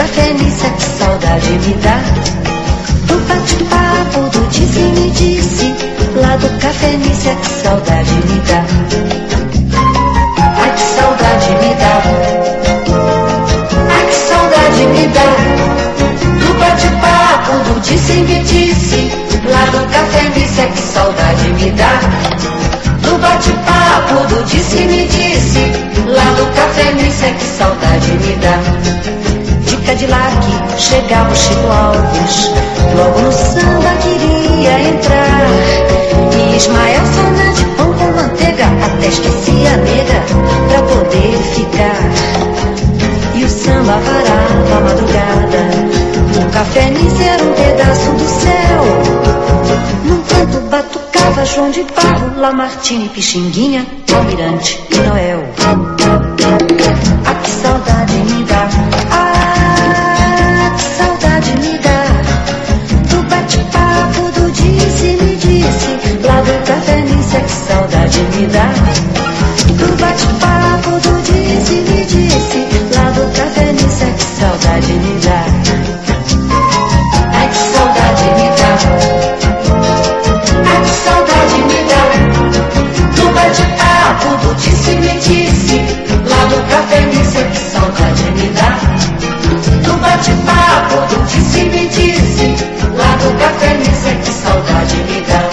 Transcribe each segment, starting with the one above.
Café-Nícia, que saudade me dá. Do bate-papo, do disse-me-disse, lá do Café-Nícia, que saudade me dá. Ai, que saudade me dá. Ai, que saudade me dá. Do bate-papo, do disse-me-disse, lá do Café-Nícia, que saudade me dá. Do bate-papo, do disse-me-disse, lá do Café-Nícia, que saudade me dá. De Cadillac chegava o Chico Alves, logo no samba queria entrar. E Ismael Fana de pão com manteiga, até esquecia a nega pra poder ficar. E o samba varava a madrugada, o Café-Nícia era um pedaço do céu. Num canto batucava João de Barro, Lamartine, Pixinguinha, Almirante e Noel. Ah, que saudade me dá. Ah, que saudade me dá. Do bate-papo, do disse-me-disse, lá do Café-Nícia, que saudade me dá. Do bate-papo, do disse-me-disse, lá do Café-Nícia, que saudade me dá. Ai, que saudade me dá. Ai, que saudade me dá. Do bate-papo, do disse-me-disse, lá do Café-Nícia, que saudade me dá. Do bate-papo, do disse-me-disse, lá do Café-Nícia, que saudade me dá.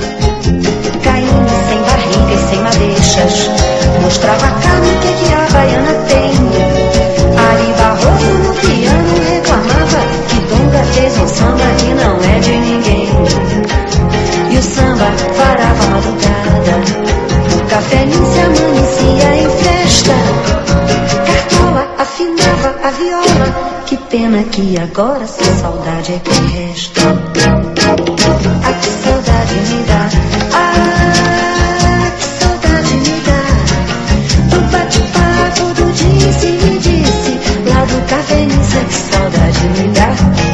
Caíne sem barriga e sem madeixas, mostrava a carne que a baiana tem. Ari Barroso no piano reclamava que Donga fez um samba que não é de ninguém. E o samba varava a madrugada, o Café-Nícia amanhecia em festa. Cartola afinava a viola, que pena que agora só saudade é que resta. Ah, que saudade me dá. Ah, que saudade me dá. Do bate-papo, do disse-me-disse, lá do Café-Nícia, que saudade me dá.